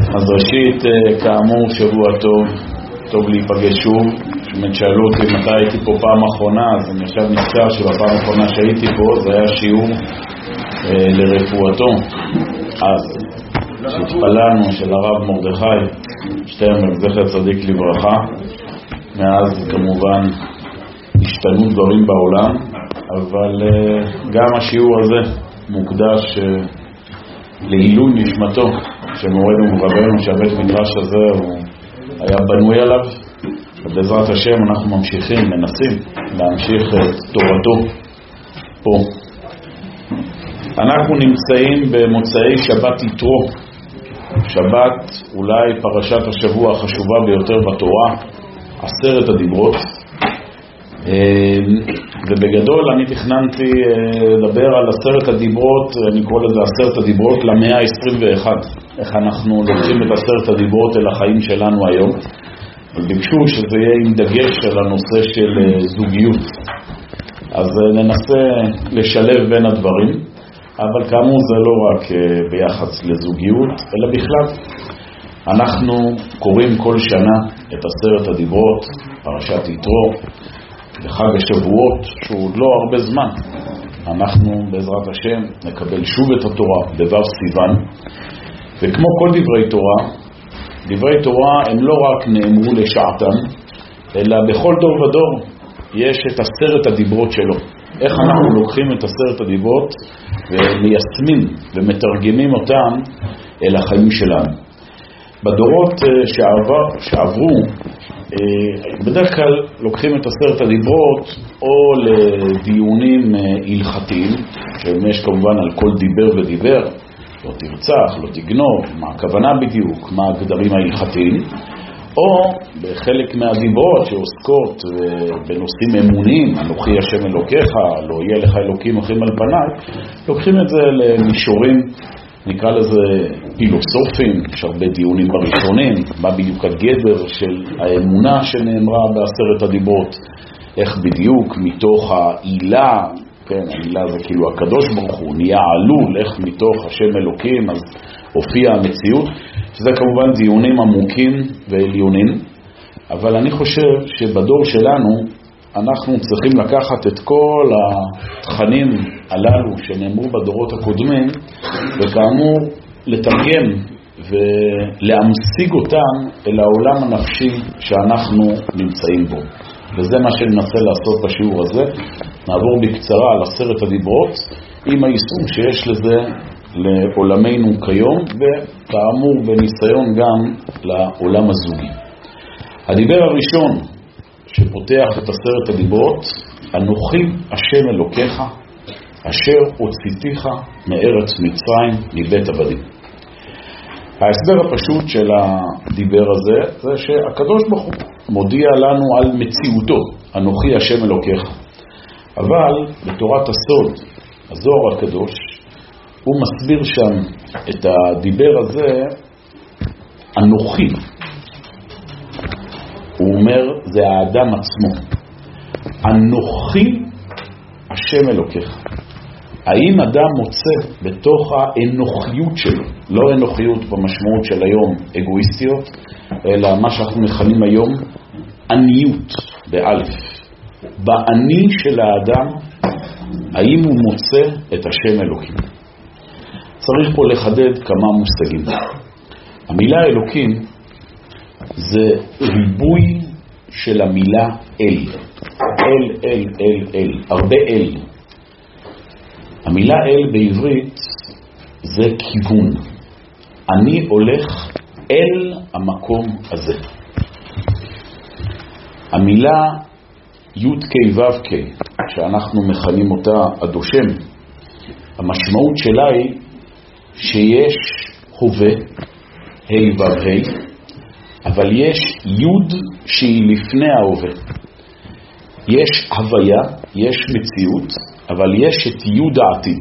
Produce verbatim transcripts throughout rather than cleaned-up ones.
אז ראשית, כאמור, שבוע טוב, טוב להיפגש שוב. באמת שאלו אותי מתי הייתי פה פעם אחרונה, אז אני עכשיו נזכר שבפעם האחרונה שהייתי פה זה היה שיעור אה, לרפואתו. אז שהתפללנו של הרב מרדכי שטרנברג, זכר צדיק לברכה. מאז כמובן השתנו דברים בעולם, אבל אה, גם השיעור הזה מוקדש אה, לעילוי נשמתו של מורנו ורבנו, שהבית מדרש הזה הוא היה בנוי עליו, ובעזרת השם אנחנו ממשיכים, מנסים להמשיך את תורתו פה. אנחנו נמצאים במוצאי שבת יתרו, שבת אולי פרשת השבוע החשובה ביותר בתורה, עשרת הדיברות. ובגדול אני תכננתי לדבר על עשרת הדיברות, אני קורא לזה עשרת הדיברות למאה ה-עשרים ואחת, איך אנחנו לוקחים את עשרת הדיברות אל החיים שלנו היום. ביקשו שזה יהיה עם דגש על הנושא של זוגיות, אז ננסה לשלב בין הדברים, אבל כאמור זה לא רק ביחס לזוגיות אלא בכלל. אנחנו קוראים כל שנה את עשרת הדיברות, פרשת יתרו, לחג השבועות, שהוא עוד לא הרבה זמן. אנחנו בעזרת השם נקבל שוב את התורה בו' סיוון, וכמו כל דברי תורה, דברי תורה הם לא רק נאמרו לשעתם, אלא בכל דור ודור יש את עשרת הדיברות שלו. איך אנחנו לוקחים את עשרת הדיברות ומיישמים ומתרגמים אותם אל החיים שלנו. בדורות שעבר, שעברו, בדרך כלל לוקחים את עשרת הדיברות או לדיונים הלכתיים, שיש כמובן על כל דיבר ודיבר, לא תרצח, לא תגנוב, מה הכוונה בדיוק, מה הגדרים ההלכתיים, או בחלק מהדיברות שעוסקות בנושאים אמוניים, אנוכי השם אלוקיך, לא יהיה לך אלוקים אחרים על פניי, לוקחים את זה למישורים, נקרא לזה פילוסופים. יש הרבה דיונים בראשונים, מה בדיוק הגדר של האמונה שנאמרה בעשרת הדיברות, איך בדיוק מתוך העילה, כן, העילה זה כאילו הקדוש ברוך הוא, נהיה עלול, איך מתוך השם אלוקים, אז הופיע המציאות, שזה כמובן דיונים עמוקים ועליונים, אבל אני חושב שבדור שלנו אנחנו צריכים לקחת את כל התכנים הללו שנאמרו בדורות הקודמים, וכאמור לתרגם ולהמשיג אותם אל העולם הנפשי שאנחנו נמצאים בו. וזה מה שננסה לעשות בשיעור הזה. נעבור בקצרה על עשרת הדיברות עם היישום שיש לזה לעולמנו כיום, וכאמור בניסיון גם לעולם הזוגי. הדיבר הראשון שפותח את עשרת הדיברות, אנוכי השם אלוקיך אשר הוצאתיך מארץ מצרים מבית עבדים. ההסבר הפשוט של הדיבר הזה זה שהקדוש ברוך הוא מודיע לנו על מציאותו, אנוכי השם אלוקיך. אבל בתורת הסוד, הזוהר הקדוש, הוא מסביר שם את הדיבר הזה אנוכי. הוא אומר, זה האדם עצמו. אנוכי השם אלוקיך. האם אדם מוצא בתוך האנוכיות שלו, לא אנוכיות במשמעות של היום אגואיסטיות, אלא מה שאנחנו מכנים היום עניות באלף. בעני של האדם, האם הוא מוצא את השם אלוקים? צריך פה לחדד כמה מושגים. המילה אלוקים זה ריבוי של המילה אל. אל, אל, אל, אל. הרבה אל. המילה אל בעברית זה כיוון. אני הולך אל המקום הזה. המילה י' ק' ו' ק' שאנחנו מכנים אותה הדושם, המשמעות שלה היא שיש הווה, ה' ו' ה', אבל יש י' שהיא לפני ההווה. יש הוויה, יש מציאות, אבל יש את י' העתיד.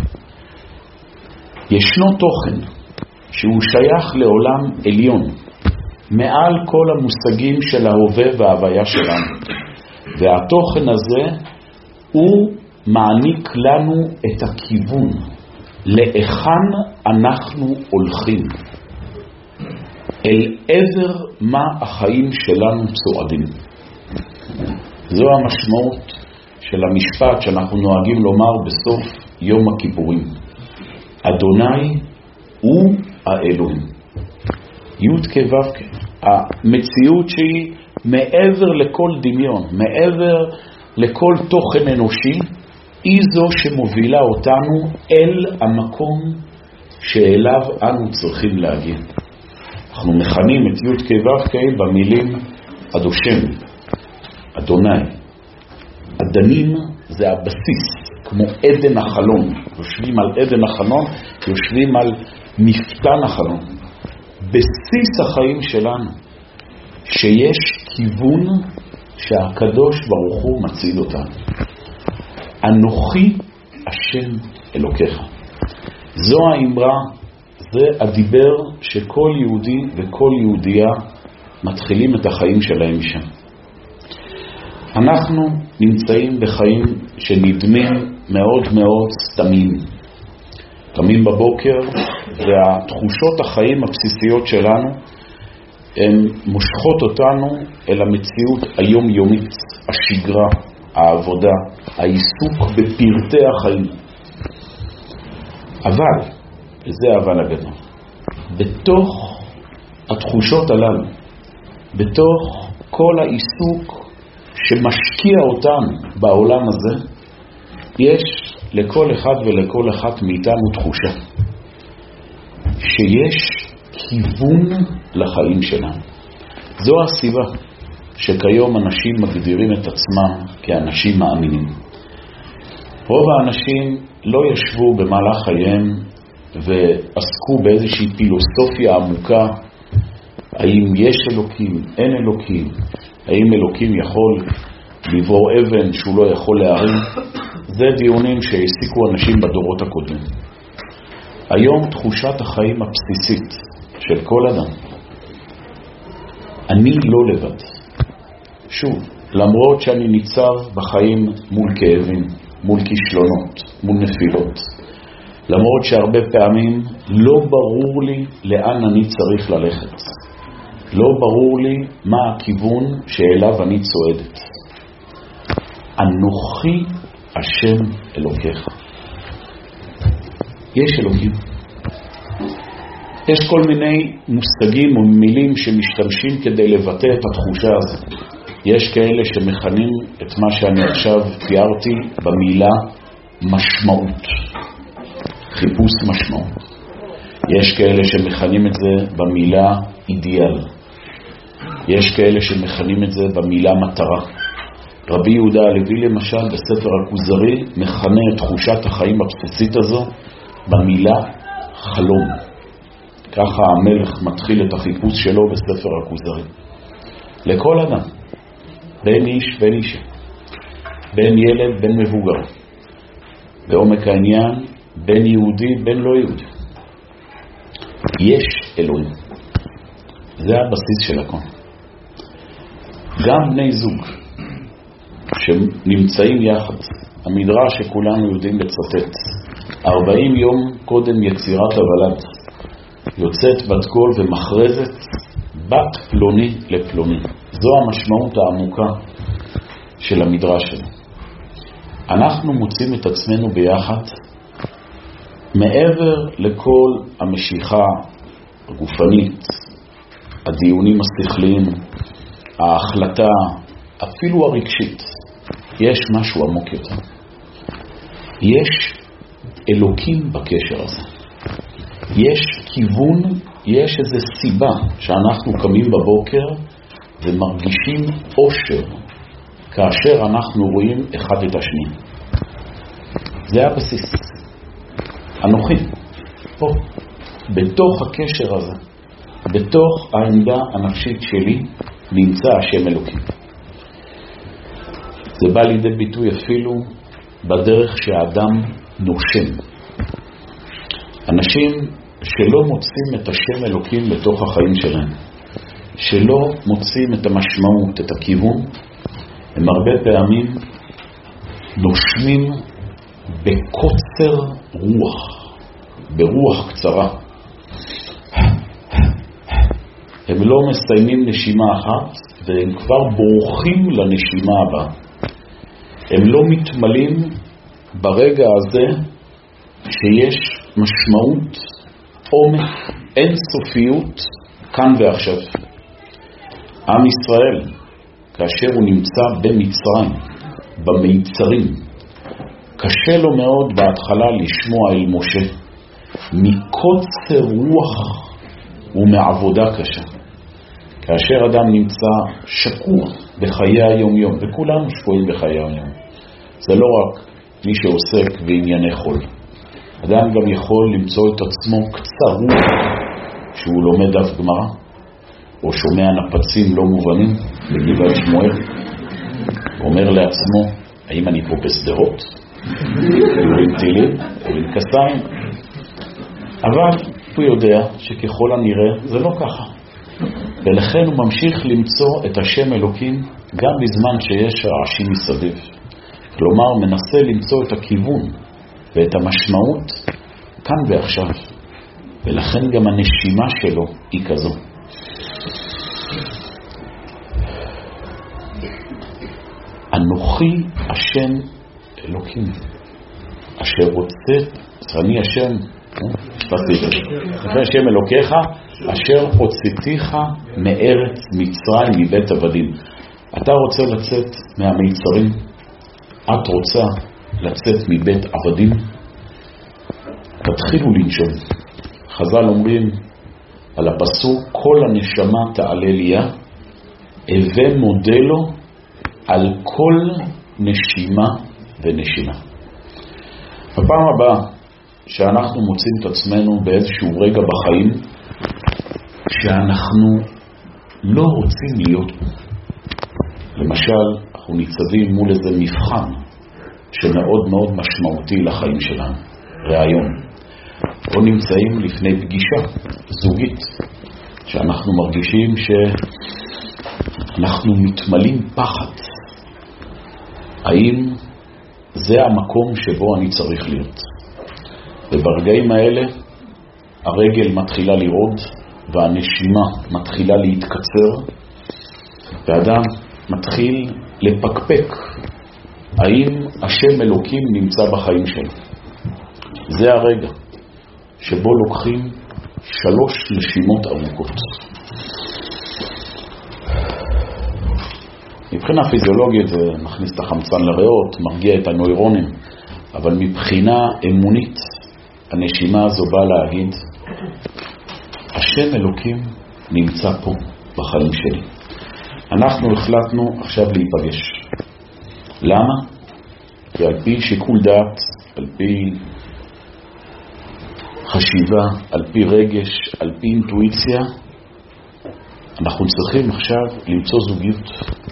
ישנו תוכן שהוא שייך לעולם עליון, מעל כל המושגים של ההווה וההוויה שלנו. והתוכן הזה הוא מעניק לנו את הכיוון, להיכן אנחנו הולכים. אל עבר מה החיים שלנו צועדים. זו המשמעות של המשפט שאנחנו נוהגים לומר בסוף יום הכיפורים. אדוני הוא האלוהים. י' כ' ו' כ'. המציאות שהיא מעבר לכל דמיון, מעבר לכל תוכן אנושי, היא זו שמובילה אותנו אל המקום שאליו אנו צריכים להגיע. אנחנו מכנים את י' כ' ו' כ' במילים אדושם, אדוני. אדנים זה הבסיס, כמו עדן החלון. יושבים על עדן החלון, יושבים על מפתן החלון. בסיס החיים שלנו, שיש כיוון שהקדוש ברוך הוא מציל אותנו. אנוכי השם אלוקיך. זו האמרה, זה הדיבר שכל יהודי וכל יהודייה מתחילים את החיים שלהם שם. אנחנו נמצאים בחיים שנדמים מאוד מאוד סתמים. קמים בבוקר והתחושות החיים הבסיסיות שלנו הן מושכות אותנו אל המציאות היומיומית, השגרה, העבודה, העיסוק בפרטי החיים. אבל, וזה אבל הגדול, בתוך התחושות הללו, בתוך כל העיסוק שמשקיע אותנו בעולם הזה, יש לכל אחד ולכל אחת מאיתנו תחושה שיש כיוון לחיים שלנו. זו הסיבה שכיום אנשים מגדירים את עצמם כאנשים מאמינים. רוב האנשים לא ישבו במהלך חייהם ועסקו באיזושהי פילוסופיה עמוקה, האם יש אלוקים, אין אלוקים, האם אלוקים יכול לברוא אבן שהוא לא יכול להרים. זה דיונים שהעסיקו אנשים בדורות הקודמים. היום תחושת החיים הבסיסית של כל אדם, אני לא לבד. שוב, למרות שאני ניצב בחיים מול כאבים, מול כישלונות, מול נפילות, למרות שהרבה פעמים לא ברור לי לאן אני צריך ללכת, לא ברור לי מה הכיוון שאליו אני צועדת. אנוכי השם אלוקיך. יש אלוקים. יש כל מיני מושגים או מילים שמשתמשים כדי לבטא את התחושה הזאת. יש כאלה שמכנים את מה שאני עכשיו תיארתי במילה משמעות, חיפוש משמעות. יש כאלה שמכנים את זה במילה אידיאל. יש כאלה שמכנים את זה במילה מטרה. רבי יהודה הלוי למשל בספר הכוזרי מכנה את תחושת החיים הבסיסית הזו במילה חלום. ככה המלך מתחיל את החיפוש שלו בספר הכוזרי. לכל אדם, בין איש בין אישה, בין ילד בין מבוגר, בעומק העניין בין יהודי בין לא יהודי, יש אלוהים. זה הבסיס של הכל. גם בני זוג שנמצאים יחד, המדרש שכולנו יודעים לצטט, ארבעים יום קודם יצירת הוולד, יוצאת בת קול ומכרזת בת פלוני לפלוני. זו המשמעות העמוקה של המדרש שלנו. אנחנו מוצאים את עצמנו ביחד מעבר לכל המשיכה הגופנית, הדיונים השכליים, ההחלטה, אפילו הרגשית. יש משהו עמוק יותר. יש אלוקים בקשר הזה. יש כיוון, יש איזו סיבה שאנחנו קמים בבוקר ומרגישים אושר כאשר אנחנו רואים אחד את השני. זה הבסיס. אנוכי, פה, בתוך הקשר הזה, בתוך העמדה הנפשית שלי, נמצא השם אלוקים. זה בא לידי ביטוי אפילו בדרך שהאדם נושם. אנשים שלא מוצאים את השם אלוקים בתוך החיים שלהם, שלא מוצאים את המשמעות, את הכיוון, הם הרבה פעמים נושמים בקוצר רוח, ברוח קצרה. הם לא מסיימים נשימה אחת, והם כבר בורחים לנשימה הבאה. הם לא מתמלאים ברגע הזה שיש משמעות, עומק, אינסופיות, כאן ועכשיו. עם ישראל, כאשר הוא נמצא במצרים, במיצרים, קשה לו מאוד בהתחלה לשמוע אל משה, מקוצר רוח ומעבודה קשה. כאשר אדם נמצא שקוע בחיי היום-יום, וכולנו שקועים בחיי היום-יום, זה לא רק מי שעוסק בענייני חול. אדם גם יכול למצוא את עצמו קצר רוח שהוא לומד דף גמרא, או שומע נפצים לא מובנים בגבעת שמואל, אומר לעצמו, האם אני פה בסדרות? יורים טילים, יורים כסיים. אבל הוא יודע שככל הנראה זה לא ככה. ולכן הוא ממשיך למצוא את השם אלוקים גם בזמן שיש רעשים מסביב. כלומר, מנסה למצוא את הכיוון ואת המשמעות כאן ועכשיו. ולכן גם הנשימה שלו היא כזו. אנוכי השם אלוקים, אשר רוצה, אני השם, אנוכי השם אלוקיך, אשר הוצאתיך מארץ מצרים מבית עבדים. אתה רוצה לצאת מהמיצרים? את רוצה לצאת מבית עבדים? תתחילו לנשום. חז"ל אומרים על הפסוק, כל הנשמה תעלה ליה, הווה מודה לו על כל נשימה ונשימה. בפעם הבאה שאנחנו מוצאים את עצמנו באיזשהו רגע בחיים שאנחנו לא רוצים להיות בו, למשל אנחנו ניצבים מול איזה מבחן שמאוד מאוד משמעותי לחיים שלנו, רעיון, או נמצאים לפני פגישה זוגית שאנחנו מרגישים שאנחנו מתמלאים פחד, האם זה המקום שבו אני צריך להיות? וברגעים האלה הרגל מתחילה לרעוד והנשימה מתחילה להתקצר ואדם מתחיל לפקפק האם השם אלוקים נמצא בחיים שלו. זה הרגע שבו לוקחים שלוש נשימות ארוכות. מבחינה פיזיולוגית זה מכניס את החמצן לריאות, מרגיע את הנוירונים, אבל מבחינה אמונית הנשימה הזו באה להגיד, השם אלוקים נמצא פה בחיים שלי. אנחנו החלטנו עכשיו להיפגש. למה? כי על פי שיקול דעת, על פי חשיבה, על פי רגש, על פי אינטואיציה, אנחנו צריכים עכשיו למצוא זוגיות.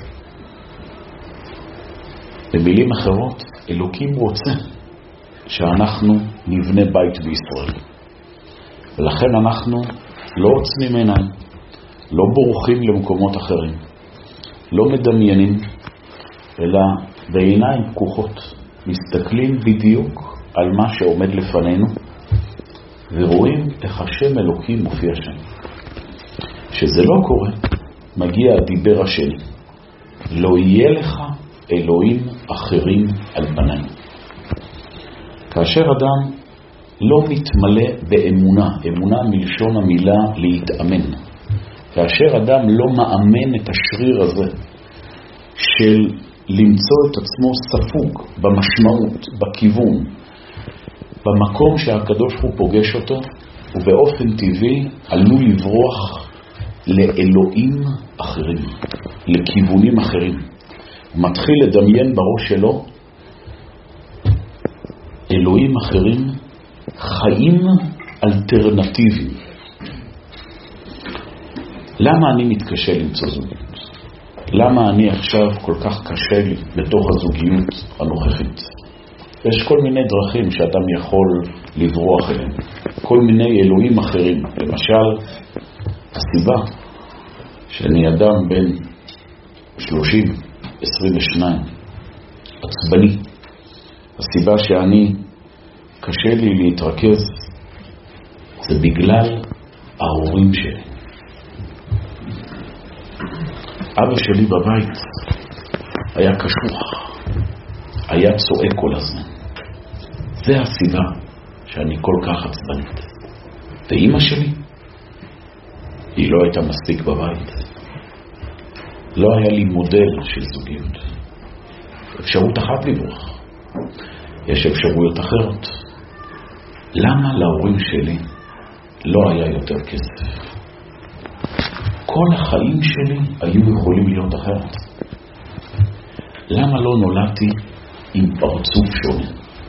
במילים אחרות, אלוקים רוצה שאנחנו נבנה בית בישראל. ולכן אנחנו לא עוצמים עיניים, לא בורחים למקומות אחרים, לא מדמיינים, אלא בעיניים פקוחות, מסתכלים בדיוק על מה שעומד לפנינו, ורואים איך השם אלוקים מופיע שם. שזה לא קורה, מגיע הדיבר השני. לא יהיה לך אלוהים אחרים על פניי. כאשר אדם לא מתמלא באמונה, אמונה מלשון המילה להתאמן, כאשר אדם לא מאמן את השריר הזה של למצוא את עצמו ספוג במשמעות, בכיוון, במקום שהקדוש הוא פוגש אותו, ובאופן טבעי עלול לברוח לאלוהים אחרים, לכיוונים אחרים. הוא מתחיל לדמיין בראש שלו אלוהים אחרים, חיים אלטרנטיביים. למה אני מתקשה למצוא זוגיות? למה אני עכשיו כל כך קשה לי בתוך הזוגיות הנוכחית? יש כל מיני דרכים שאדם יכול לברוח אליהם, כל מיני אלוהים אחרים. למשל, הסיבה שאני אדם בן שלושים, עשרים ושניים, עצבני, הסיבה שאני קשה לי להתרכז, זה בגלל ההורים שלי. אבא שלי בבית היה קשוח, היה צועק כל הזמן. זה הסיבה שאני כל כך עצבנית. ואמא שלי, היא לא הייתה מספיק בבית. לא היה לי מודל של זוגיות. אפשרות אחת לברוח. יש אפשרויות אחרות. למה להורים שלי לא היה יותר כסף? כל החיים שלי היו יכולים להיות אחרת. למה לא נולדתי עם פרצוף שונה?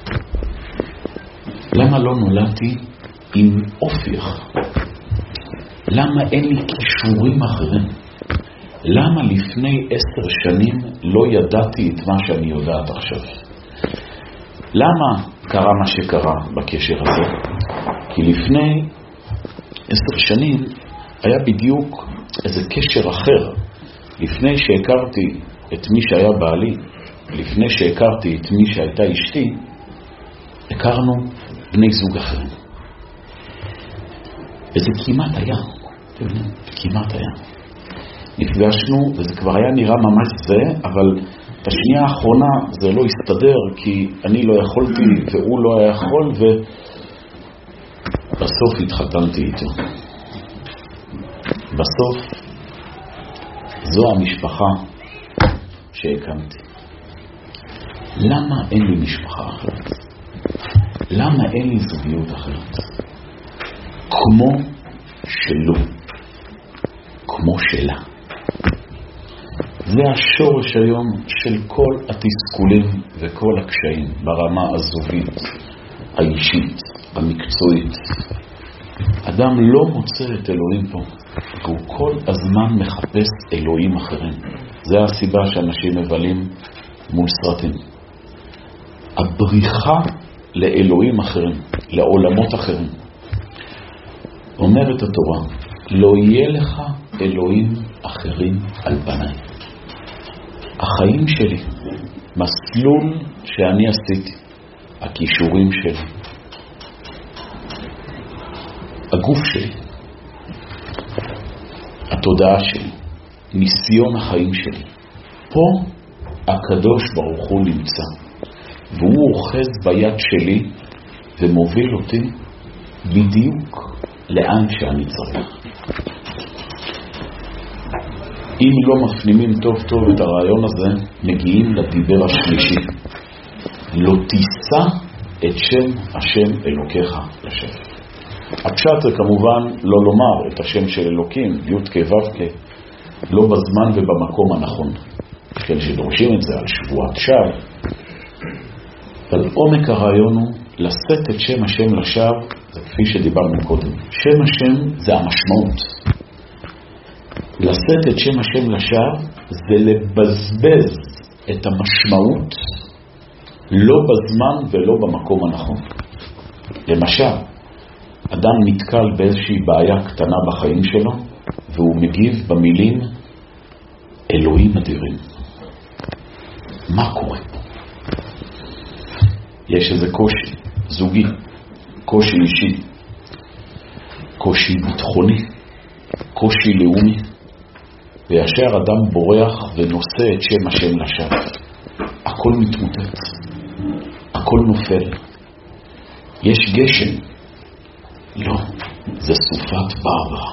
למה לא נולדתי עם אופי אחר? למה אין לי כישורים אחרים? למה לפני עשר שנים לא ידעתי את מה שאני יודעת עכשיו? למה קרה מה שקרה בקשר הזה? כי לפני עשר שנים היה בדיוק איזה קשר אחר. לפני שהכרתי את מי שהיה בעלי, לפני שהכרתי את מי שהייתה אשתי, הכרנו בני זוג אחרים. וזה כמעט היה, כמעט היה. נפגשנו וזה כבר היה נראה ממש זה, אבל את השנייה האחרונה זה לא הסתדר, כי אני לא יכולתי והוא לא היה יכול, ובסוף התחתנתי איתו. בסוף זו המשפחה שהקמתי. למה אין לי משפחה אחרת? למה אין לי זוגיות אחרת? כמו שלו, כמו שלה. זה השורש היום של כל התסכולים וכל הקשיים ברמה הזוגית, האישית, המקצועית. אדם לא מוצא את אלוהים פה, והוא כל הזמן מחפש אלוהים אחרים. זה הסיבה שאנשים מבלים מול סרטים. הבריחה לאלוהים אחרים, לעולמות אחרים. אומרת התורה, לא יהיה לך אלוהים אחרים על פניי. החיים שלי, מסלול שאני עשיתי, הכישורים שלי, הגוף שלי, התודעה שלי, ניסיון החיים שלי. פה הקדוש ברוך הוא נמצא, והוא אוחז ביד שלי ומוביל אותי בדיוק לאן שאני צריך. אם לא מפנימים טוב טוב את הרעיון הזה, מגיעים לדיבר השלישי. לא תישא את שם השם אלוקיך לשם. הפשט זה כמובן לא לומר את השם של אלוקים, י' כ' ו' כ', לא בזמן ובמקום הנכון. כן, שדורשים את זה על שבועת שווא. אבל עומק הרעיון הוא לשאת את שם השם לשווא, זה כפי שדיברנו קודם. שם השם זה המשמעות. לשאת את שם השם לשווא זה לבזבז את המשמעות לא בזמן ולא במקום הנכון. למשל, אדם נתקל באיזושהי בעיה קטנה בחיים שלו והוא מגיב במילים אלוהים אדירים. מה קורה פה? יש איזה קושי זוגי, קושי אישי, קושי ביטחוני, קושי לאומי, וישר אדם בורח ונושא את שם השם לשווא. הכל מתמוטט, הכל נופל. יש גשם. לא, זה סופת ברברה.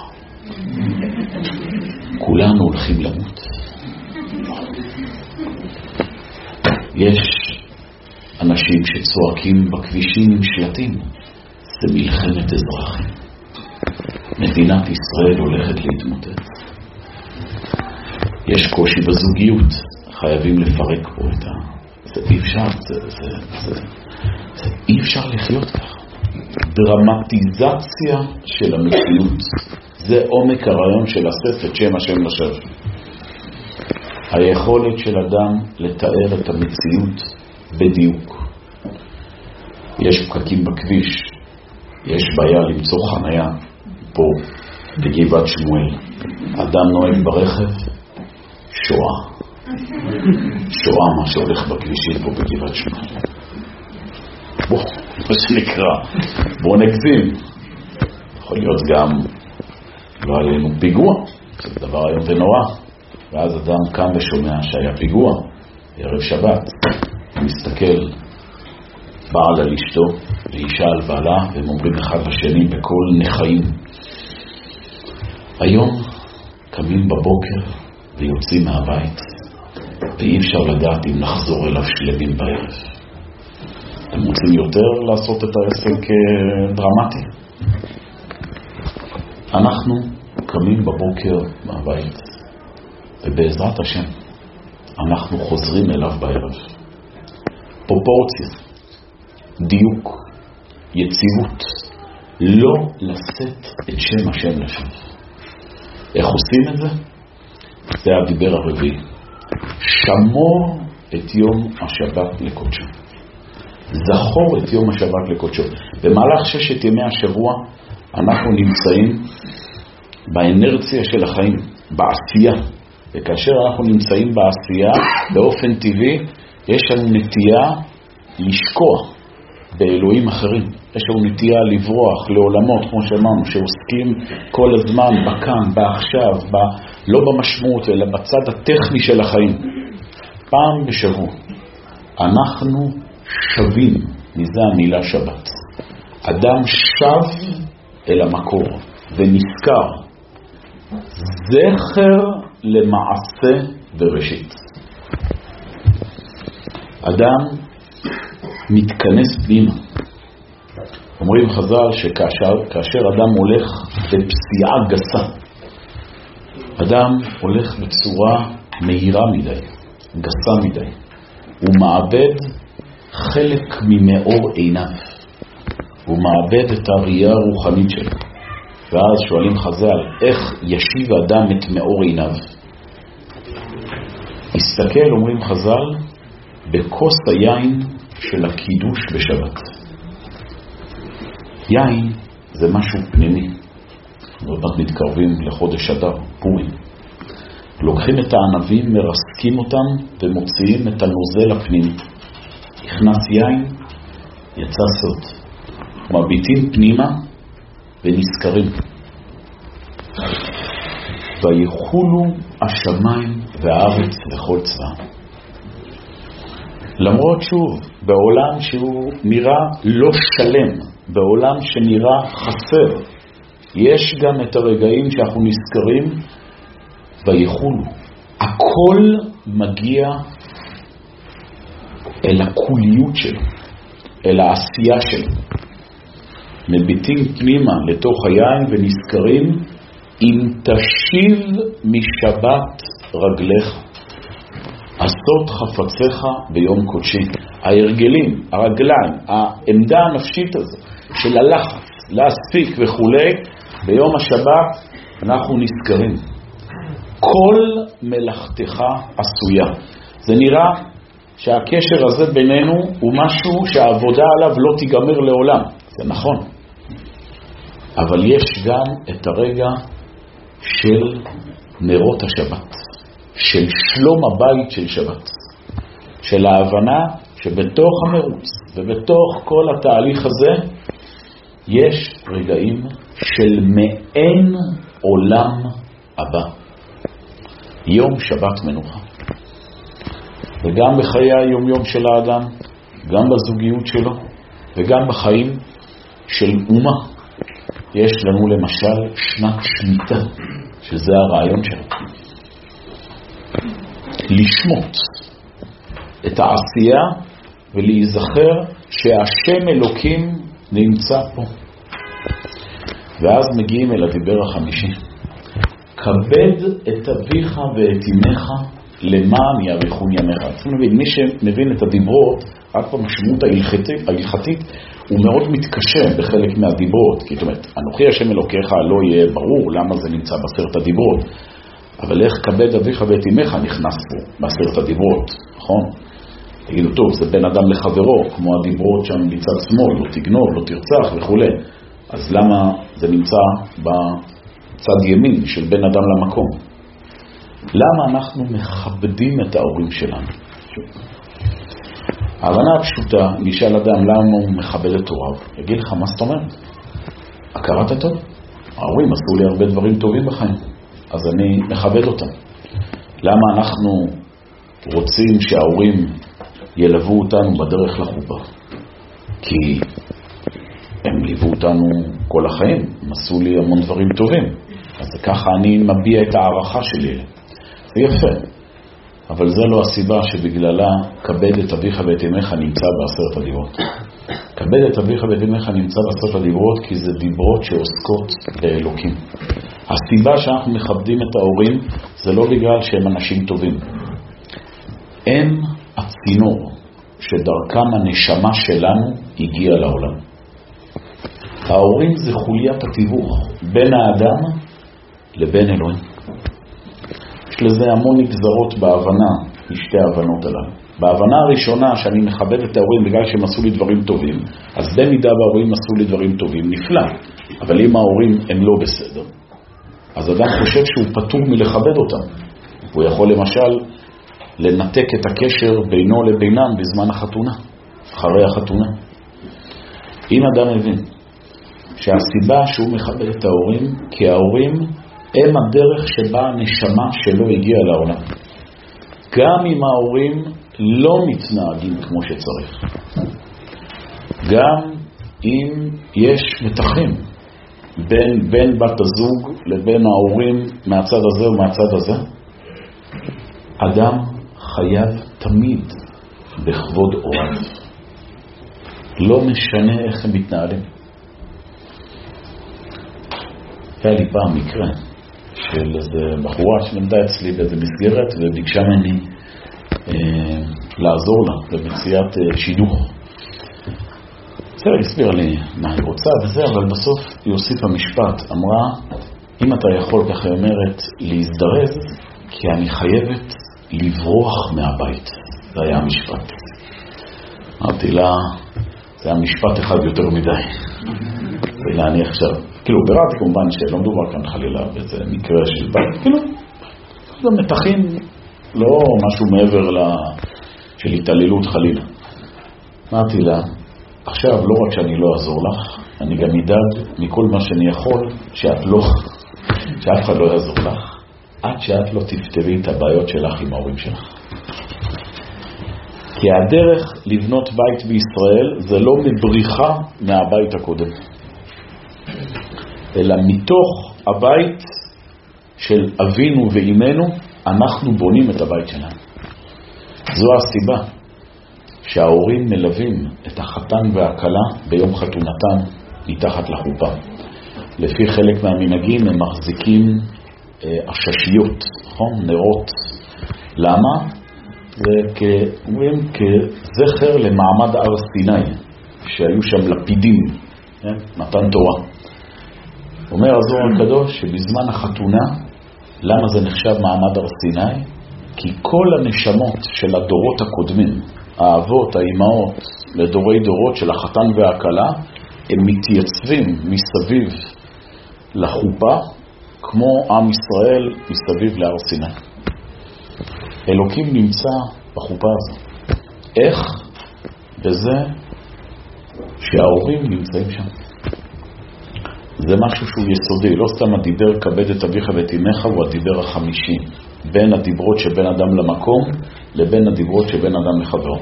כולנו הולכים למות. יש אנשים שצועקים בכבישים עם שלטים. זה מלחמת אזרחים. מדינת ישראל הולכת להתמוטט. יש קושי בזוגיות. חייבים לפרק פה את ה... זה אי אפשר, זה, זה, זה, זה אי אפשר לחיות ככה. דרמטיזציה של המציאות. זה עומק הרעיון של לשאת את שם השם לשווא. היכולת של אדם לתאר את המציאות בדיוק. יש פקקים בכביש, יש בעיה למצוא חניה פה בגבעת שמואל. אדם נוהג ברכב, שואה. שואה מה שהולך בכבישים פה בגבעת שמואל. בוא, מה שנקרא, בוא נגזים. יכול להיות גם, לא עלינו פיגוע, זה דבר היום ונורא. ואז אדם קם ושומע שהיה פיגוע, ערב שבת, הוא מסתכל, בעל על אשתו, ואישה על בעלה, והם אומרים אחד לשני בכל נחיים. היום קמים בבוקר ויוצאים מהבית, ואי אפשר לדעת אם נחזור אליו שלמים בערב. אתם רוצים יותר לעשות את העסק דרמטי? אנחנו קמים בבוקר מהבית, ובעזרת השם אנחנו חוזרים אליו בערב. פרופורציה, דיוק, יציבות, לא לשאת את שם השם לשם. איך עושים את זה? זה הדיבר הרביעי. שמור את יום השבת לקודשו. זכור את יום השבת לקודשו. במהלך ששת ימי השבוע אנחנו נמצאים באנרציה של החיים, בעשייה. וכאשר אנחנו נמצאים בעשייה, באופן טבעי, יש לנו נטייה לשקוע באלוהים אחרים. יש לנו נטייה לברוח לעולמות, כמו שאמרנו, שעוסקים כל הזמן בכאן, בעכשיו, ב... לא במשמעות, אלא בצד הטכני של החיים. פעם בשבוע אנחנו שווים, מזה המילה שבת. אדם שב אל המקור ונזכר. זכר למעשה בראשית. אדם מתכנס פנימה. אומרים חז"ל שכאשר כאשר אדם הולך בפסיעה גסה, אדם הולך בצורה מהירה מדי, גסה מדי, הוא מאבד חלק ממאור עיניו, הוא מאבד את הראייה הרוחנית שלו. ואז שואלים חז"ל, איך ישיב האדם את מאור עיניו? הסתכל, אומרים חז"ל, בכוס היין של הקידוש בשבת. יין זה משהו פנימי. אנחנו מתקרבים לחודש אדר, פורים. לוקחים את הענבים, מרסקים אותם ומוציאים את הנוזל הפנימי. נכנס יין, יצא סוד. מביטים פנימה ונזכרים. ויחולו השמיים והארץ לכל צבא. למרות שוב, בעולם שהוא נראה לא שלם, בעולם שנראה חסר, יש גם את הרגעים שאנחנו נזכרים ויחולו. הכל מגיע אל הכוליות שלו, אל העשייה שלו. מביטים פנימה לתוך היין ונזכרים, אם תשיב משבת רגליך, עשות חפציך ביום קודשי. ההרגלים, הרגליים, העמדה הנפשית הזו של הלחץ, להספיק וכולי, ביום השבת אנחנו נזכרים. כל מלאכתך עשויה. זה נראה שהקשר הזה בינינו הוא משהו שהעבודה עליו לא תיגמר לעולם. זה נכון. אבל יש גם את הרגע של נרות השבת, של שלום הבית של שבת, של ההבנה שבתוך המרוץ ובתוך כל התהליך הזה יש רגעים של מעין עולם הבא. יום שבת מנוחה. וגם בחיי היום יום של האדם, גם בזוגיות שלו וגם בחיים של אומה, יש לנו למשל שנת שמיטה, שזה הרעיון שלו. לשמות את העשייה ולהיזכר שהשם אלוקים נמצא פה. ואז מגיעים אל הדיבר החמישי. כבד את אביך ואת אמך למען יאריכון ימיך. מי שמבין את הדיברות, רק במשמעות ההלכתית, ההלכתית, הוא מאוד מתקשה בחלק מהדיברות. כי זאת אומרת, אנוכי השם אלוקיך לא יהיה ברור למה זה נמצא בעשרת הדיברות. אבל איך כבד אביך ואת אמך נכנס פה בעשרת הדיברות, נכון? תגידו, טוב, זה בין אדם לחברו, כמו הדיברות שם בצד שמאל, לא תגנוב, לא תרצח וכו'. אז למה זה נמצא בצד ימין של בין אדם למקום? למה אנחנו מכבדים את ההורים שלנו? ההבנה הפשוטה, נשאל אדם למה הוא מכבד את הוריו. יגיד לך, מה זאת אומרת? הכרת הטוב. ההורים עשו לי הרבה דברים טובים בחיים, אז אני מכבד אותם. למה אנחנו רוצים שההורים ילוו אותנו בדרך לחופה? כי הם ליוו אותנו כל החיים, הם עשו לי המון דברים טובים, אז ככה אני מביע את הערכה שלי. זה יפה, אבל זה לא הסיבה שבגללה כבד את אביך ואת אמך נמצא בעשרת הדיברות. כבד את אביך ואת אמך נמצא בעשרת הדיברות כי זה דיברות שעוסקות באלוקים. הסיבה שאנחנו מכבדים את ההורים זה לא בגלל שהם אנשים טובים. הם הצינור שדרכם הנשמה שלנו הגיעה לעולם. ההורים זה חוליית התיווך בין האדם לבין אלוהים. יש לזה המון נגזרות בהבנה, משתי ההבנות הללו. בהבנה הראשונה שאני מכבד את ההורים בגלל שהם עשו לי דברים טובים, אז במידה וההורים עשו לי דברים טובים, נפלא. אבל אם ההורים הם לא בסדר, אז אדם חושב שהוא פטור מלכבד אותם. הוא יכול למשל לנתק את הקשר בינו לבינם בזמן החתונה, אחרי החתונה. אם אדם מבין שהסיבה שהוא מכבד את ההורים, כי ההורים הם הדרך שבה הנשמה שלו הגיעה לעולם. גם אם ההורים לא מתנהגים כמו שצריך. גם אם יש מתחים בין, בין בת הזוג לבין ההורים מהצד הזה ומהצד הזה, אדם חייב תמיד בכבוד הוריו. לא משנה איך הם מתנהלים. היה לי פעם מקרה של איזו בחורה שלמדה אצלי באיזו מסגרת וביקשה ממני אה, לעזור לה במציאת אה, שידוך. בסדר, הסבירה לי מה היא רוצה וזה, אבל בסוף היא הוסיפה משפט, אמרה, אם אתה יכול, ככה היא אומרת, להזדרז, כי אני חייבת לברוח מהבית. זה היה המשפט. אמרתי לה, זה היה משפט אחד יותר מדי. ואני עכשיו, כאילו, בראתי כמובן שלא מדובר כאן חלילה באיזה מקרה של בית, כאילו, זה מתחים, לא משהו מעבר ל... של התעללות חלילה. אמרתי לה, עכשיו לא רק שאני לא אעזור לך, אני גם אדאג מכל מה שאני יכול שאת לא, שאף אחד לא יעזור לך, עד שאת לא תפתרי את הבעיות שלך עם ההורים שלך. כי הדרך לבנות בית בישראל זה לא מבריחה מהבית הקודם, אלא מתוך הבית של אבינו ואימנו אנחנו בונים את הבית שלנו. זו הסיבה שההורים מלווים את החתן והכלה ביום חתונתם מתחת לחופה. לפי חלק מהמנהגים הם מחזיקים אה, עששיות, נכון? נרות. למה? זה כ- כזכר למעמד הר סיני, שהיו שם לפידים, כן? מתן תורה. אומר הזוהר הקדוש שבזמן החתונה, למה זה נחשב מעמד הר סיני? כי כל הנשמות של הדורות הקודמים, האבות, האימהות, לדורי דורות של החתן והכלה, הם מתייצבים מסביב לחופה, כמו עם ישראל מסביב להר סיני. אלוקים נמצא בחופה הזו. איך? בזה שההורים נמצאים שם. זה משהו שהוא יסודי. לא סתם הדיבר כבד את אביך ואת אמך הוא הדיבר החמישי. בין הדיברות שבין אדם למקום לבין הדיברות שבין אדם לחברו.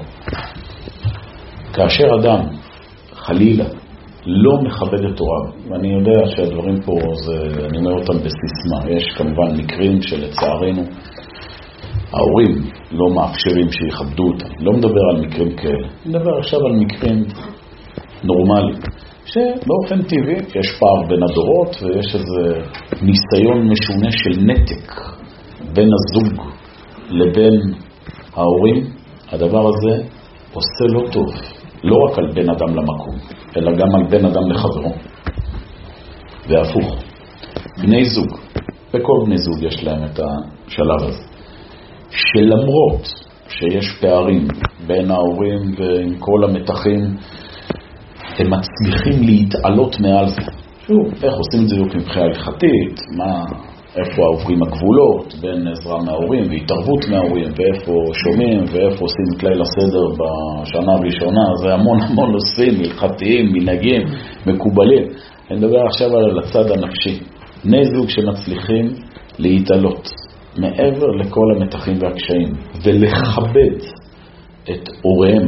כאשר אדם חלילה לא מכבד את הוריו, ואני יודע שהדברים פה זה, אני אומר אותם בסיסמה, יש כמובן מקרים שלצערנו ההורים לא מאפשרים שיכבדו אותם. לא מדבר על מקרים כאלה, מדבר עכשיו על מקרים נורמליים שבאופן טבעי יש פער בין הדורות ויש איזה ניסיון משונה של נתק בין הזוג לבין ההורים. הדבר הזה עושה לא טוב, לא רק על בין אדם למקום, אלא גם על בין אדם לחברו. והפוך, בני זוג, וכל בני זוג יש להם את השלב הזה, שלמרות שיש פערים בין ההורים ועם כל המתחים, הם מצליחים להתעלות מעל זה. שוב, איך עושים את זה מבחינה הלכתית, מה... איפה עוברים הגבולות בין עזרה מההורים והתערבות מההורים, ואיפה שומעים ואיפה עושים את ליל הסדר בשנה הראשונה. זה המון המון נושאים הלכתיים, מנהגים, מקובלים. אני מדבר עכשיו על הצד הנפשי. בני זוג שמצליחים להתעלות מעבר לכל המתחים והקשיים, ולכבד את הוריהם,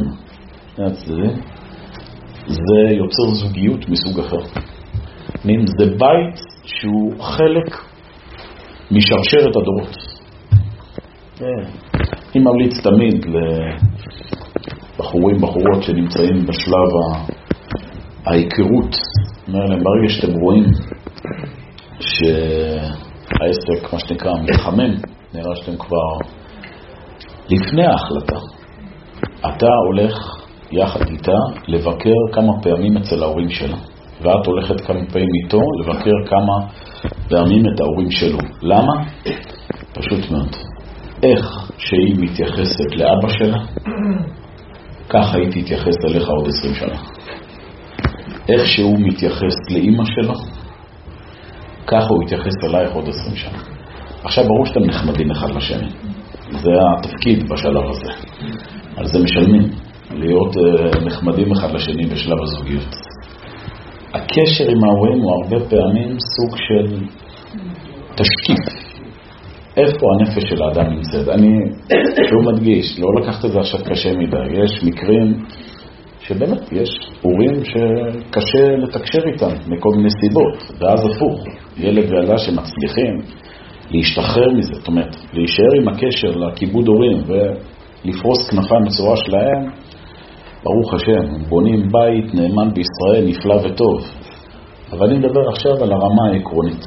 זה יוצר זוגיות מסוג אחר. זה בית שהוא חלק משרשרת הדורות. אני ממליץ תמיד לבחורים, בחורות שנמצאים בשלב ההיכרות, אומר להם, ברגע שאתם רואים שהעסק, מה שנקרא, מתחמם, נראה שאתם כבר לפני ההחלטה, אתה הולך יחד איתה לבקר כמה פעמים אצל ההורים שלה, ואת הולכת כמה פעמים איתו לבקר כמה פעמים את ההורים שלו. למה? פשוט מאוד. איך שהיא מתייחסת לאבא שלה, ככה היא תתייחס אליך עוד עשרים שנה. איך שהוא מתייחס לאמא שלו, ככה הוא יתייחס אלייך עוד עשרים שנה. עכשיו ברור שאתם נחמדים אחד לשני. זה התפקיד בשלב הזה. על זה משלמים. להיות נחמדים אחד לשני בשלב הזוגיות. הקשר עם ההורים הוא הרבה פעמים סוג של תשקיף. איפה הנפש של האדם נמצאת? אני שוב מדגיש, לא לקחת את זה עכשיו קשה מדי. יש מקרים שבאמת יש הורים שקשה לתקשר איתם מכל מיני סיבות, ואז הפוך. ילד וילדה שמצליחים להשתחרר מזה, זאת אומרת, להישאר עם הקשר לכיבוד הורים ולפרוס כנפיים בצורה שלהם, ברוך השם, בונים בית נאמן בישראל, נפלא וטוב. אבל אני מדבר עכשיו על הרמה העקרונית.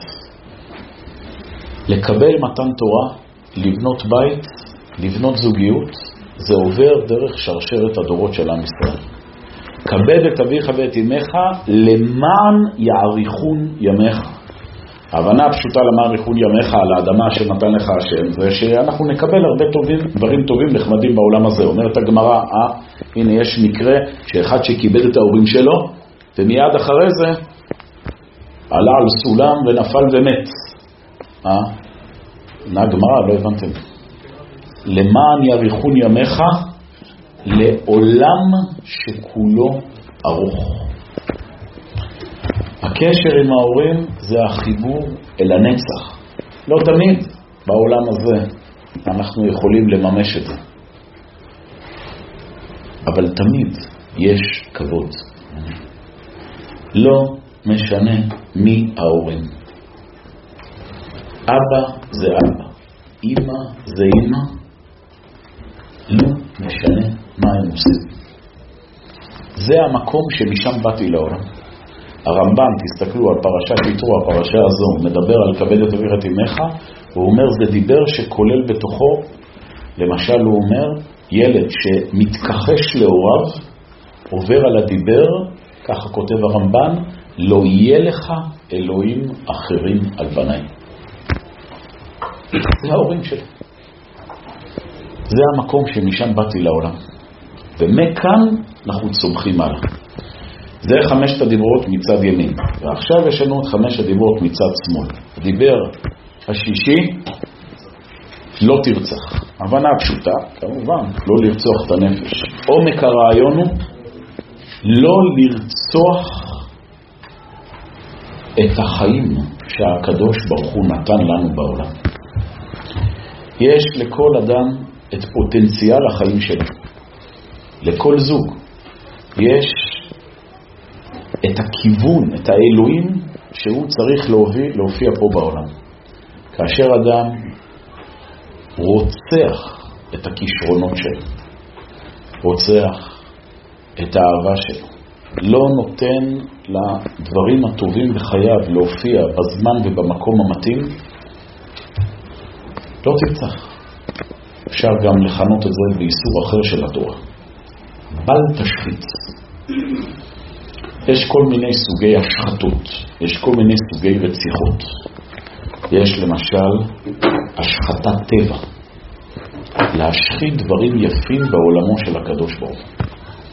לקבל מתן תורה, לבנות בית, לבנות זוגיות, זה עובר דרך שרשרת הדורות של עם ישראל. כבד את אביך ואת אמך, למען יאריכון ימיך. ההבנה הפשוטה למען יאריכון ימיך על האדמה שנתן לך השם, זה שאנחנו נקבל הרבה טובים, דברים טובים נחמדים בעולם הזה. אומרת הגמרא, אה, הנה יש מקרה שאחד שכיבד את ההורים שלו, ומיד אחרי זה עלה על סולם ונפל ומת. אה? הנה הגמרא, לא הבנתם. למען יאריכון ימיך, לעולם שכולו ארוך. הקשר עם ההורים זה החיבור אל הנצח. לא תמיד בעולם הזה אנחנו יכולים לממש את זה. אבל תמיד יש כבוד. לא משנה מי ההורים. אבא זה אבא, אמא זה אמא. לא משנה מה הם עושים. זה המקום שמשם באתי לעולם. הרמב"ן, תסתכלו על פרשת יתרו, הפרשה הזו, מדבר על כבד את אביך ואת אמך, הוא אומר זה דיבר שכולל בתוכו, למשל הוא אומר, ילד שמתכחש להוריו, עובר על הדיבר, ככה כותב הרמב"ן, לא יהיה לך אלוהים אחרים על בניי. זה ההורים שלי. זה המקום שמשם באתי לעולם. ומכאן אנחנו צומחים הלאה. זה חמשת הדיברות מצד ימין. ועכשיו יש לנו את חמשת הדיברות מצד שמאל. הדיבר השישי, לא תרצח. הבנה פשוטה, כמובן, לא לרצוח את הנפש. עומק הרעיון הוא לא לרצוח את החיים שהקדוש ברוך הוא נתן לנו בעולם. יש לכל אדם את פוטנציאל החיים שלו. לכל זוג יש את הכיוון, את האלוהים שהוא צריך להוביל, להופיע פה בעולם. כאשר אדם רוצח את הכישרונות שלו, רוצח את האהבה שלו, לא נותן לדברים הטובים בחייו להופיע בזמן ובמקום המתאים, לא תרצח. אפשר גם לכנות את זה באיסור אחר של התורה. בל תשחית. יש כל מיני סוגי השחתות, יש כל מיני סוגי רציחות. יש למשל השחתת טבע. להשחית דברים יפים בעולמו של הקדוש ברוך הוא.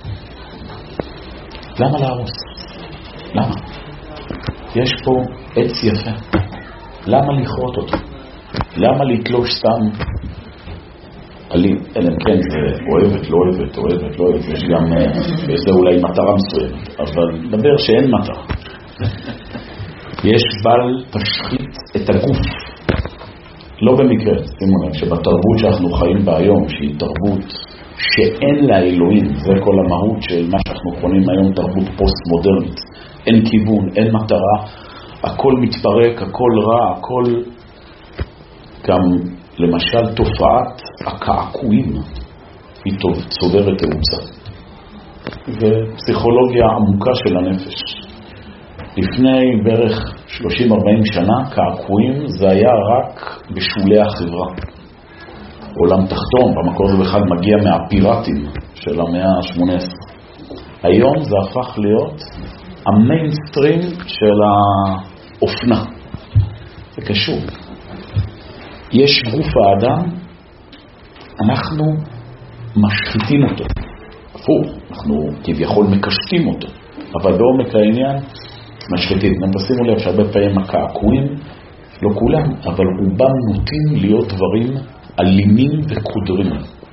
למה להרוס? למה? יש פה עץ יפה. למה לכרות אותו? למה לתלוש סתם? עלים, אלא כן זה אוהבת, לא אוהבת, אוהבת, לא אוהבת. יש גם, יש זה אולי מטרה מסוימת, אבל נדבר שאין מטרה. יש בל תשחית את הגוף. לא במקרה, שימו לב, שבתרבות שאנחנו חיים בה היום, שהיא תרבות שאין לה אלוהים, זה כל המהות של מה שאנחנו קוראים היום תרבות פוסט-מודרנית. אין כיוון, אין מטרה, הכל מתפרק, הכל רע, הכל... גם למשל תופעת הקעקועים היא צוברת תאוצה. ופסיכולוגיה עמוקה של הנפש. לפני בערך שלושים ארבעים שנה, קעקועים זה היה רק בשולי החברה. עולם תחתון, במקור זה בכלל מגיע מהפיראטים של המאה ה-שמונה עשרה. היום זה הפך להיות המיינסטרים של האופנה. זה קשור. יש גוף האדם, אנחנו משחיתים אותו. הפוך, אנחנו כביכול מקשטים אותו. אבל בעומק העניין, משחיתים. תשימו לב שהרבה פעמים הקעקועים, לא כולם, אבל רובם נוטים להיות דברים אלימים וקודרים.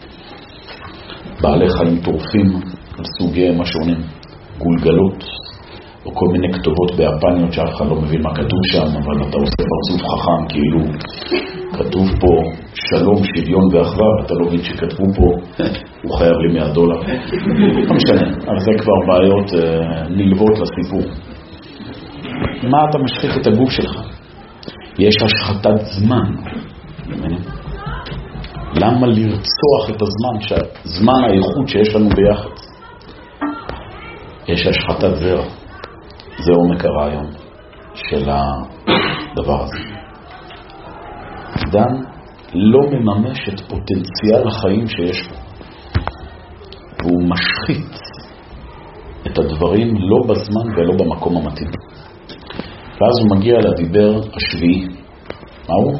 בעלי חיים טורפים על סוגיהם השונים, גולגלות, או כל מיני כתובות ביפניות שאף אחד לא מבין מה כתוב שם, אבל אתה עושה פרצוף חכם, כאילו כתוב פה שלום, שוויון ואחווה, אתה לא מבין שכתבו פה, הוא חייב לי מאה דולר. לא משנה, אבל זה כבר בעיות אה, נלוות לסיפור. מה אתה משחית את הגוף שלך? יש השחתת זמן. למה לרצוח את הזמן, שהזמן האיכות שיש לנו ביחד? יש השחתת זרע. זה עומק הרעיון של הדבר הזה. אדם לא מממש את פוטנציאל החיים שיש בו. והוא משחית את הדברים לא בזמן ולא במקום המתאים. ואז הוא מגיע לדיבר השביעי. מה הוא?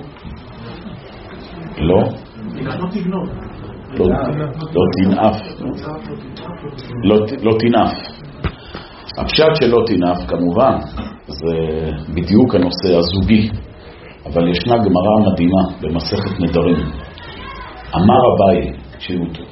לא? לא, לא תנאף. לא תנאף. הפשט שלא תנאף כמובן זה בדיוק הנושא הזוגי, אבל ישנה גמרא מדהימה במסכת נדרים. אמר אביי, תקשיבו טוב,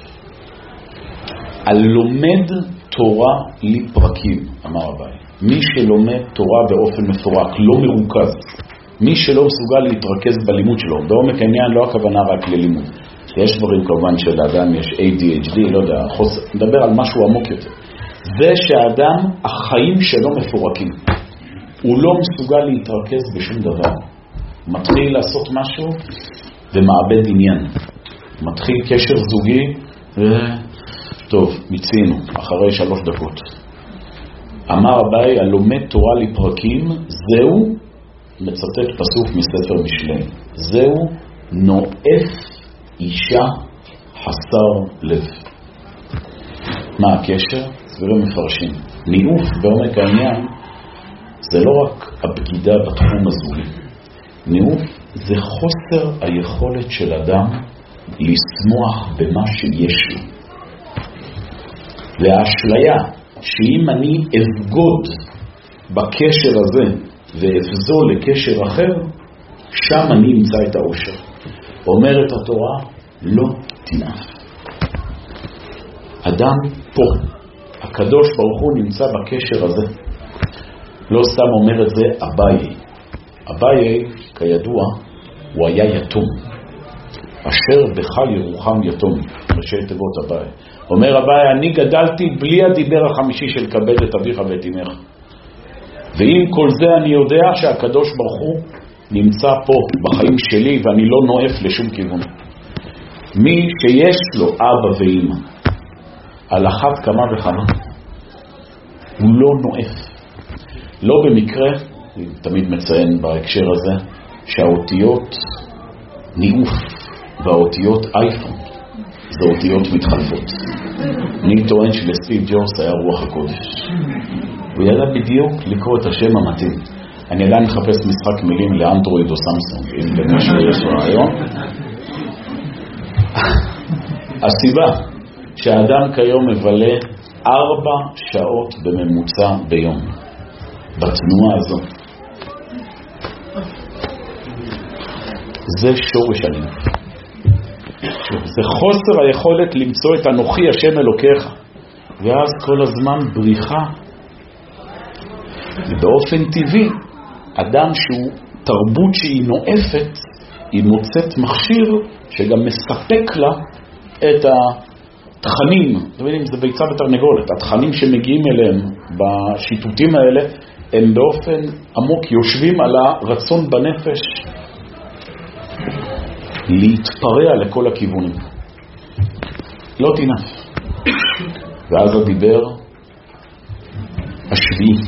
הלומד תורה לפרקים, אמר אביי, מי שלומד תורה באופן מפורק, לא מרוכז, מי שלא מסוגל להתרכז בלימוד שלו, בעומק העניין לא הכוונה רק ללימוד, יש דברים כמובן שלאדם יש איי די אייץ' די, לא יודע, חוס... נדבר על משהו עמוק יותר. זה שהאדם, החיים שלו מפורקים. הוא לא מסוגל להתרכז בשום דבר. מתחיל לעשות משהו ומאבד עניין. מתחיל קשר זוגי ו... טוב, מצינו, אחרי שלוש דקות. אמר אביי, הלומד תורה לפרקים, זהו, מצטט פסוק מספר משלי, זהו נואף אישה חסר לב. מה הקשר? סבירים מפרשים. ניאוף בעומק העניין זה לא רק הבגידה בתחום הזוגי. ניאוף זה חוסר היכולת של אדם לשמוח במה שיש לו. והאשליה שאם אני אבגוד בקשר הזה ואבזול לקשר אחר, שם אני אמצא את האושר. אומרת התורה, לא תנאף. אדם פה, הקדוש ברוך הוא נמצא בקשר הזה. לא סתם אומר את זה אביי. אביי, כידוע, הוא היה יתום. אשר בחל ירוחם יתום. ראשי תיבות אביי. אומר אביי, אני גדלתי בלי הדיבר החמישי של כבד את אביך ואת אמך. ועם כל זה אני יודע שהקדוש ברוך הוא נמצא פה בחיים שלי ואני לא נואף לשום כיוון. מי שיש לו אבא ואמא, על אחת כמה וכמה, הוא לא נואף. לא במקרה, אני תמיד מציין בהקשר הזה, שהאותיות ניאוף והאותיות אייפון זה אותיות מתחלפות. אני טוען שלסטיב ג'ובס היה רוח הקודש. הוא ידע בדיוק לקרוא את השם המתאים. אני עדיין מחפש משחק מילים לאנדרואיד או סמסונג, אם למשהו יש רעיון. הסיבה שהאדם כיום מבלה ארבע שעות בממוצע ביום בתנועה הזו, זה שורש הניאוף. זה חוסר היכולת למצוא את אנוכי השם אלוקיך, ואז כל הזמן בריחה. ובאופן טבעי אדם שהוא תרבות שהיא נואפת, היא מוצאת מכשיר שגם מספק לה את התכנים, אתם יודעים, זה ביצה ותרנגולת, התכנים שמגיעים אליהם בשיטוטים האלה, הם באופן עמוק יושבים על הרצון בנפש להתפרע לכל הכיוונים. לא תינף. ואז הדיבר השביעי,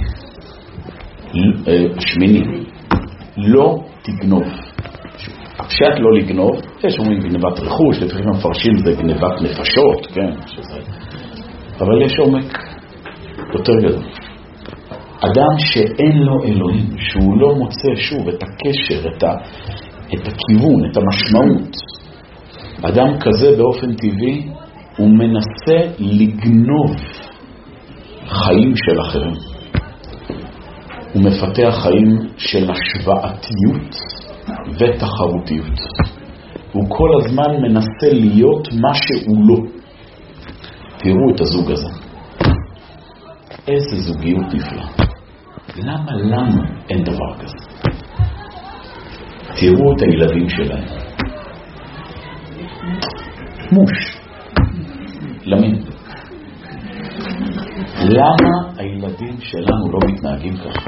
השמיני, לא תגנוב. הפשט לא לגנוב, יש אומרים גנבת רכוש, לפעמים המפרשים זה גנבת נפשות, כן, שזה... אבל יש עומק יותר גדול. אדם שאין לו אלוהים, שהוא לא מוצא שוב את הקשר, את, ה... את הכיוון, את המשמעות, אדם כזה באופן טבעי הוא מנסה לגנוב חיים של אחרים. הוא מפתח חיים של השוואתיות ותחרותיות. הוא כל הזמן מנסה להיות מה שהוא לא. תראו את הזוג הזה. איזה זוגיות נפלאה. למה לנו אין דבר כזה? תראו את הילדים שלהם. מוש. למין. למה הילדים שלנו לא מתנהגים ככה?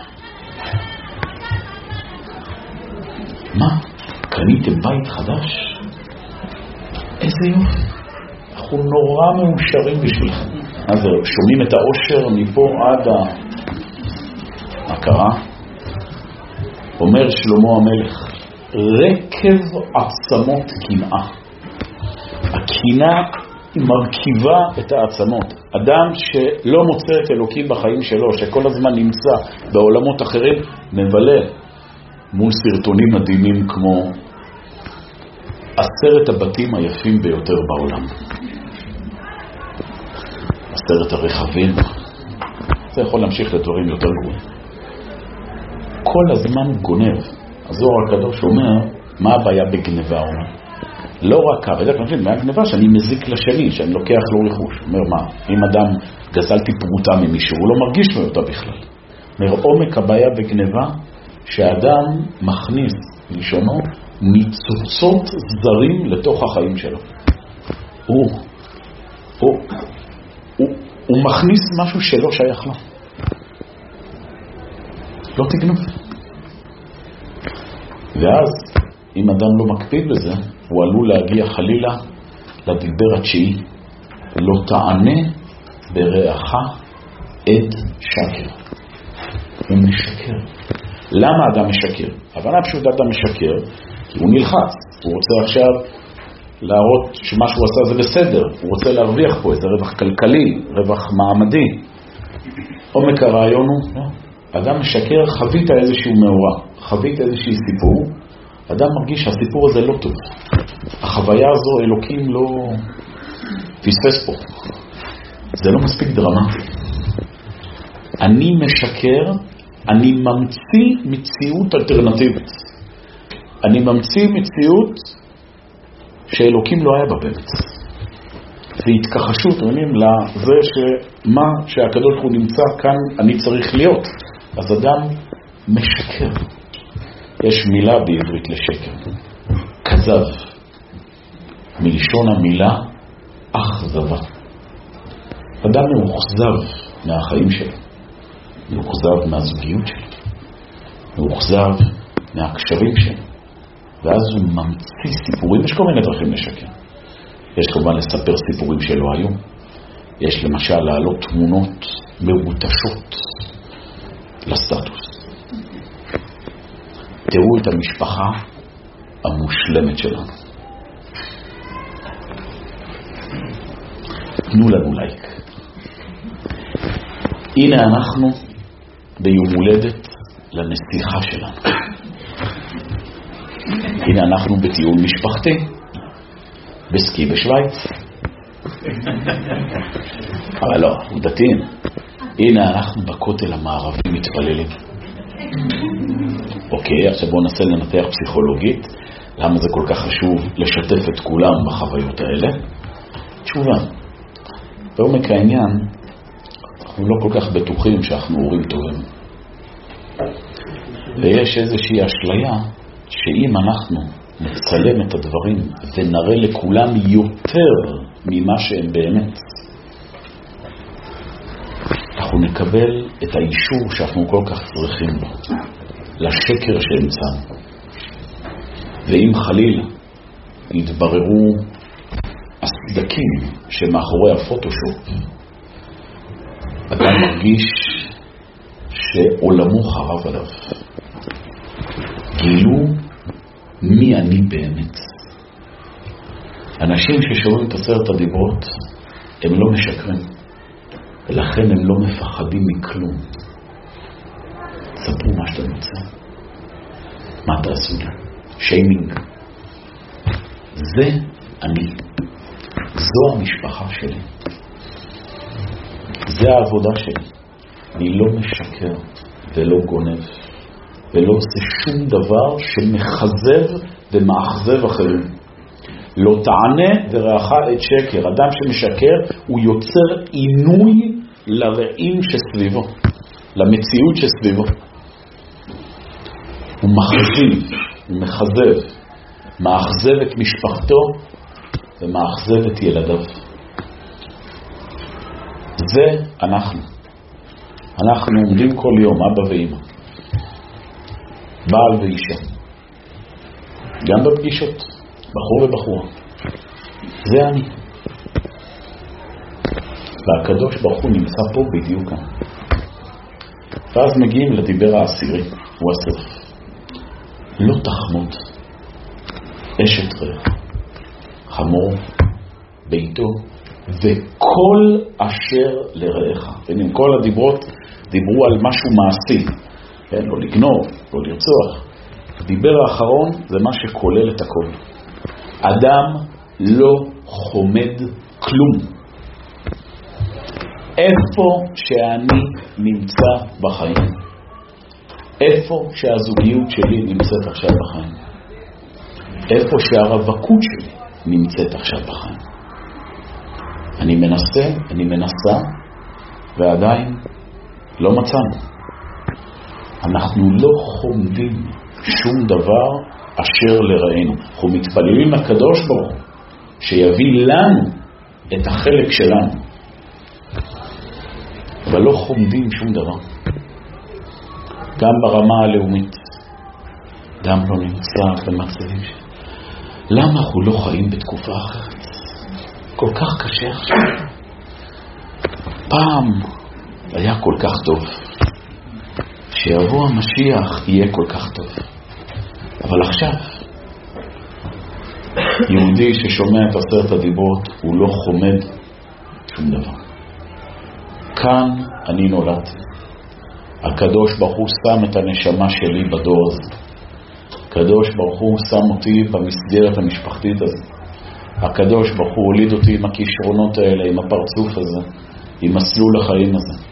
מה? קניתם בית חדש? איזה יופי. אנחנו נורא מאושרים בשבילכם. אז שומעים את האושר מפה עד ה... מה קרה? אומר שלמה המלך, רקב עצמות קנאה. הקנאה מרכיבה את העצמות. אדם שלא מוצא את אלוקים בחיים שלו, שכל הזמן נמצא בעולמות אחרים, מבלה מול סרטונים מדהימים כמו עשרת הבתים היפים ביותר בעולם. עשרת הרכבים. זה יכול להמשיך לדברים יותר גרועים. כל הזמן גונב. הזוהר הקדוש אומר, מה הבעיה בגנבה? אומר, לא רק כך, בדרך כלל, מה הגנבה? שאני מזיק לשני, שאני לוקח לו רכוש. אומר, מה? אם אדם גזלתי פרוטה ממישהו, הוא לא מרגיש לו אותה בכלל. אומר, עומק הבעיה בגנבה, שהאדם מכניס, לשונו, ניצוצות זרים לתוך החיים שלו. הוא, הוא, הוא, הוא מכניס משהו שלא שייך לו. לא תגנוב. ואז, אם אדם לא מקפיד בזה, הוא עלול להגיע חלילה לדיבר התשיעי. לא תענה ברעך עד שקר. הוא משקר. למה אדם משקר? הבנה פשוט אדם משקר, כי הוא נלחץ. הוא רוצה עכשיו להראות שמה שהוא עשה זה בסדר. הוא רוצה להרוויח פה איזה רווח כלכלי, רווח מעמדי. עומק הרעיון הוא, לא. אדם משקר, חווית איזשהו מאורע, חווית איזשהו סיפור, אדם מרגיש שהסיפור הזה לא טוב. החוויה הזו, אלוקים לא פספס פה. זה לא מספיק דרמטי. אני משקר, אני ממציא מציאות אלטרנטיבית. אני ממציא מציאות שאלוקים לא היה בבית. והתכחשות, אומרים, לזה שמה שהקדוש הוא נמצא כאן אני צריך להיות. אז אדם משקר. יש מילה בעברית לשקר. כזב. מלשון המילה אכזבה. אדם מאוכזב מהחיים שלו. מאוכזב מהזוגיות שלו. מאוכזב מהקשרים שלו. ואז הוא ממציא סיפורים. יש כל מיני דרכים לשקר. יש כמובן לספר סיפורים שלא היו. יש למשל להעלות תמונות מרוטשות לסטטוס. תראו את המשפחה המושלמת שלנו. תנו לנו לייק. הנה אנחנו ביום הולדת לנסיכה שלנו. הנה אנחנו בטיול משפחתי. בסקי בשוויץ. אבל לא, הוא דתיים. הנה אנחנו בכותל המערבי מתפללים. אוקיי, עכשיו בואו ננסה לנתח פסיכולוגית למה זה כל כך חשוב לשתף את כולם בחוויות האלה. תשובה, בעומק העניין אנחנו לא כל כך בטוחים שאנחנו הורים טובים, ויש איזושהי אשליה שאם אנחנו נצלם את הדברים ונראה לכולם יותר ממה שהם באמת, אנחנו נקבל את האישור שאנחנו כל כך צריכים לו, לשקר שהמצאנו. ואם חלילה יתבררו הסדקים שמאחורי הפוטושופ, אדם מרגיש שעולמו חרב עליו. גילו מי אני באמת. אנשים ששומעים את עשרת הדיברות הם לא משקרים, ולכן הם לא מפחדים מכלום. ספרו מה שאתם רוצים, מה תעשו לי? שיימינג. זה אני, זו המשפחה שלי, זה העבודה שלי. אני לא משקר ולא גונב ולא עושה שום דבר שמחזב ומאכזב אחרים. לא תענה ורעך את שקר. אדם שמשקר הוא יוצר עינוי לרעים שסביבו, למציאות שסביבו. הוא מחזיב, הוא מחזב, מאכזב את משפחתו ומאכזב את ילדיו. זה אנחנו. אנחנו עומדים כל יום, אבא ואמא, בעל ואישה, גם בפגישות, בחור ובחורה. זה אני. והקדוש ברוך הוא נמצא פה בדיוק כאן. ואז מגיעים לדיבר העשירי, הוא הסוף. לא תחמוד אשת רעך, חמור, ביתו, וכל אשר לרעך. ועם כל הדיברות דיברו על משהו מעשי, כן? לא לגנוב, לא לרצוח. הדיבר האחרון זה מה שכולל את הכל. אדם לא חומד כלום. איפה שאני נמצא בחיים, איפה שהזוגיות שלי נמצאת עכשיו בחיים, איפה שהרווקות שלי נמצאת עכשיו בחיים, אני מנסה, אני מנסה, ועדיין לא מצאנו. אנחנו לא חומדים שום דבר אשר לרענו. אנחנו מתפללים לקדוש ברוך הוא שיביא לנו את החלק שלנו, אבל לא חומדים שום דבר. גם ברמה הלאומית גם לא נמצא במצבים ש... למה אנחנו לא חיים בתקופה אחרת? כל כך קשה עכשיו. פעם היה כל כך טוב, שיבוא המשיח יהיה כל כך טוב. אבל עכשיו יהודי ששומע את עשרת הדיברות הוא לא חומד שום דבר. כאן אני נולדתי, הקדוש ברוך הוא שם את הנשמה שלי בדור הזה, הקדוש ברוך הוא שם אותי במסגרת המשפחתית הזאת, הקדוש ברוך הוא הוליד אותי עם הכישרונות האלה, עם הפרצוף הזה, עם מסלול החיים הזה.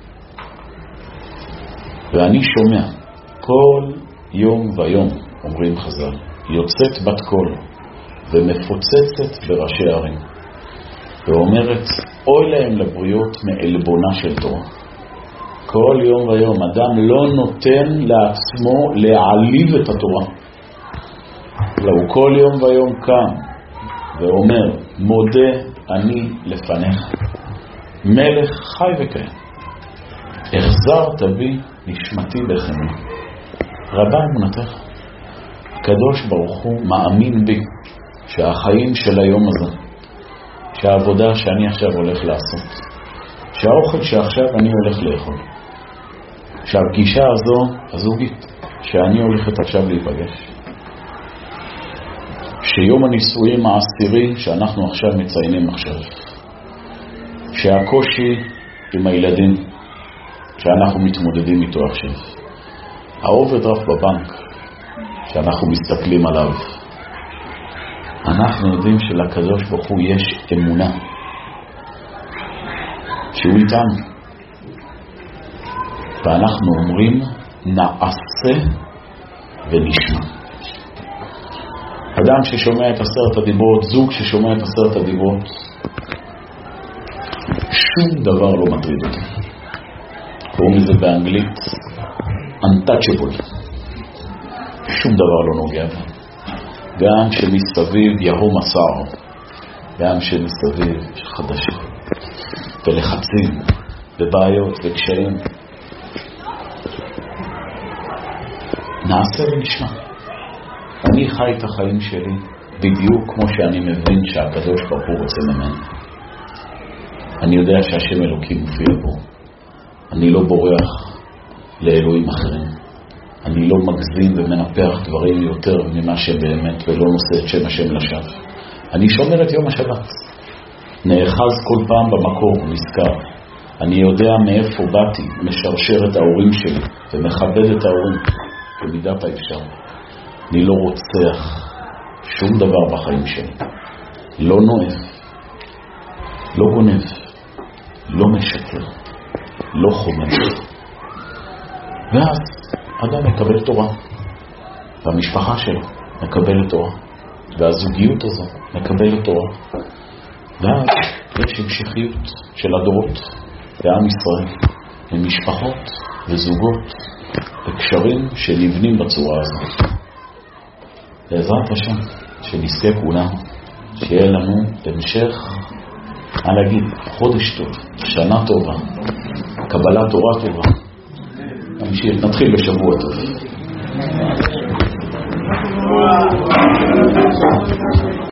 ואני שומע כל יום ויום, אומרים חז"ל, יוצאת בת קול ומפוצצת בראשי ערים ואומרת אוי להם לבריות מעלבונה של תורה. כל יום ויום אדם לא נותן לעצמו להעליב את התורה, אלא הוא כל יום ויום קם ואומר מודה אני לפניך מלך חי וקיים, החזרת בי נשמתי בחמלה, רבה אמונתך. הקדוש ברוך הוא מאמין בי שהחיים של היום הזה, שהעבודה שאני עכשיו הולך לעשות, שהאוכל שעכשיו אני הולך לאכול, שהפגישה הזו הזוגית שאני הולכת עכשיו להיפגש, שיום הנישואים העשירי שאנחנו עכשיו מציינים עכשיו, שהקושי עם הילדים שאנחנו מתמודדים איתו עכשיו, האוברדרפט בבנק שאנחנו מסתכלים עליו, אנחנו יודעים שלקדוש ברוך הוא יש אמונה שהוא איתנו, ואנחנו אומרים נעשה ונשמע. אדם ששומע את עשרת הדיברות, זוג ששומע את עשרת הדיברות, שום דבר לא מטריד אותי. קוראים לזה באנגלית untouchable. שום דבר לא נוגע בה. גם שמסביב יהום מסר, גם שמסביב יש חדשים ולחצים ובעיות וקשיים. נעשה ונשמע. אני חי את החיים שלי בדיוק כמו שאני מבין שהקדוש ברוך הוא רוצה ממני. אני יודע שהשם אלוקים מופיע בו. אני לא בורח לאלוהים אחרים. אני לא מגזים ומנפח דברים יותר ממה שבאמת ולא נושא את שם השם לשווא. אני שומר את יום השבת. נאחז כל פעם במקור, נזכר. אני יודע מאיפה באתי, משרשר את ההורים שלי ומכבד את ההורים במידת האפשר. אני לא רוצח שום דבר בחיים שלי. לא נואף, לא גונב, לא משקר, לא חומר. ואז אדם מקבל תורה, והמשפחה שלו מקבלת תורה, והזוגיות הזו מקבלת תורה, ואז יש המשכיות של הדורות בעם ישראל, ממשפחות וזוגות וקשרים שנבנים בצורה הזאת. בעזרת השם, שנזכה כולם, שיהיה לנו המשך, מה להגיד, חודש טוב, שנה טובה, קבלת תורה טובה. נמשיך, נתחיל בשבוע טוב.